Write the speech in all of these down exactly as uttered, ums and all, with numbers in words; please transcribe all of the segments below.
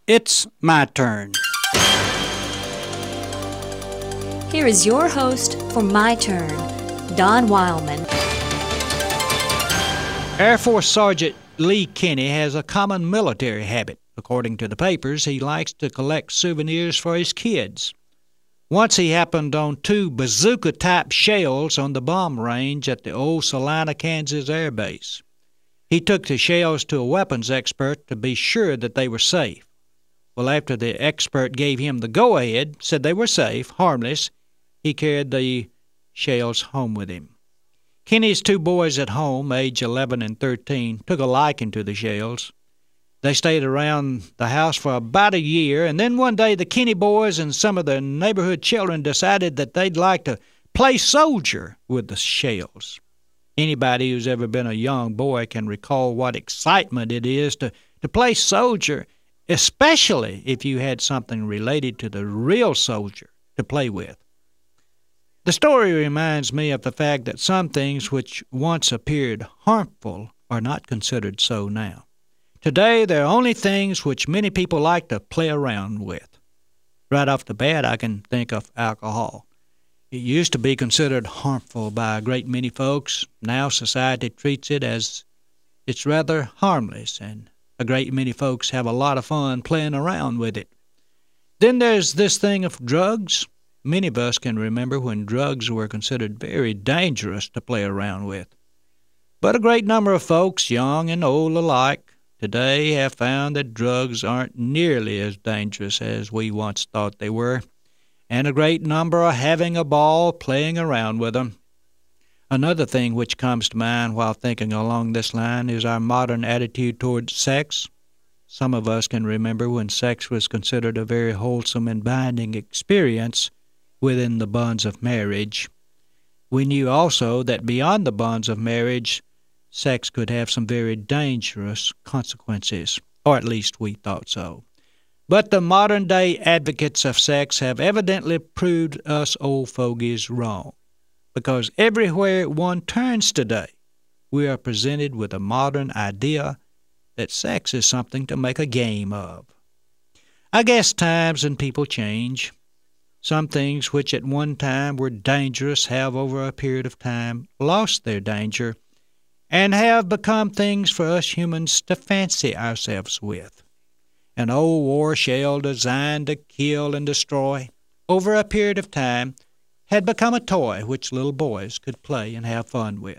It's my turn. Here is your host for My Turn, Don Wildman. Air Force Sergeant Lee Kinney has a common military habit. According to the papers, he likes to collect souvenirs for his kids. Once he happened on two bazooka-type shells on the bomb range at the old Salina, Kansas Air Base. He took the shells to a weapons expert to be sure that they were safe. Well, after the expert gave him the go-ahead, said they were safe, harmless, he carried the shells home with him. Kinney's two boys at home, age eleven and thirteen, took a liking to the shells. They stayed around the house for about a year, and then one day the Kinney boys and some of the neighborhood children decided that they'd like to play soldier with the shells. Anybody who's ever been a young boy can recall what excitement it is to, to play soldier, especially if you had something related to the real soldier to play with. The story reminds me of the fact that some things which once appeared harmful are not considered so now. Today, there are only things which many people like to play around with. Right off the bat, I can think of alcohol. It used to be considered harmful by a great many folks. Now society treats it as it's rather harmless, and a great many folks have a lot of fun playing around with it. Then there's this thing of drugs. Many of us can remember when drugs were considered very dangerous to play around with. But a great number of folks, young and old alike, today have found that drugs aren't nearly as dangerous as we once thought they were, and a great number are having a ball playing around with them. Another thing which comes to mind while thinking along this line is our modern attitude towards sex. Some of us can remember when sex was considered a very wholesome and binding experience within the bonds of marriage. We knew also that beyond the bonds of marriage, sex could have some very dangerous consequences, or at least we thought so. But the modern-day advocates of sex have evidently proved us old fogies wrong, because everywhere one turns today, we are presented with a modern idea that sex is something to make a game of. I guess times and people change. Some things which at one time were dangerous have over a period of time lost their danger and have become things for us humans to fancy ourselves with. An old war shell designed to kill and destroy over a period of time had become a toy which little boys could play and have fun with.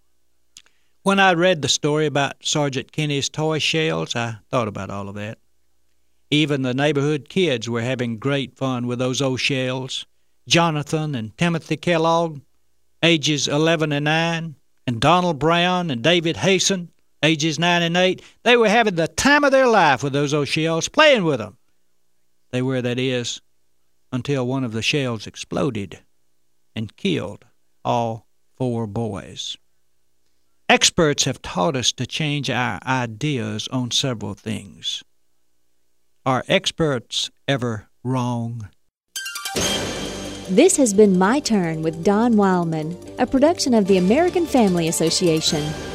When I read the story about Sergeant Kinney's toy shells, I thought about all of that. Even the neighborhood kids were having great fun with those old shells. Jonathan and Timothy Kellogg, ages eleven and nine, and Donald Brown and David Hasten, ages nine and eight, they were having the time of their life with those old shells, playing with them. They were, that is, until one of the shells exploded and killed all four boys. Experts have taught us to change our ideas on several things. Are experts ever wrong? This has been My Turn with Don Wildman, a production of the American Family Association.